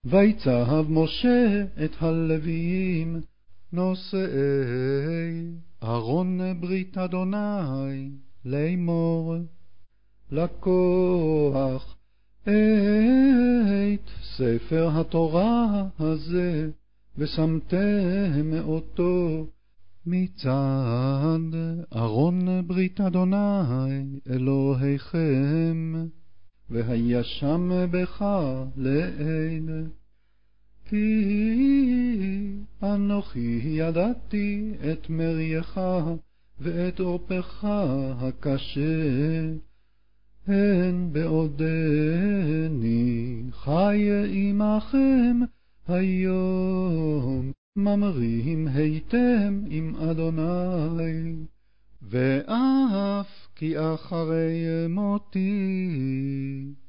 ויצב משה את הלוויים, נושאי ארון ברית אדוני, לאמור, לקוח את ספר התורה הזה, ושמתם אותו מצד ארון ברית אדוני אלוהיכם, והיה שם בך לעד. כי אנוכי ידעתי את מרייך ואת עורפך הקשה, הן בעודני חי עמכם היום, ממרים הייתם עם אדוני, ואף כי אחרי מותי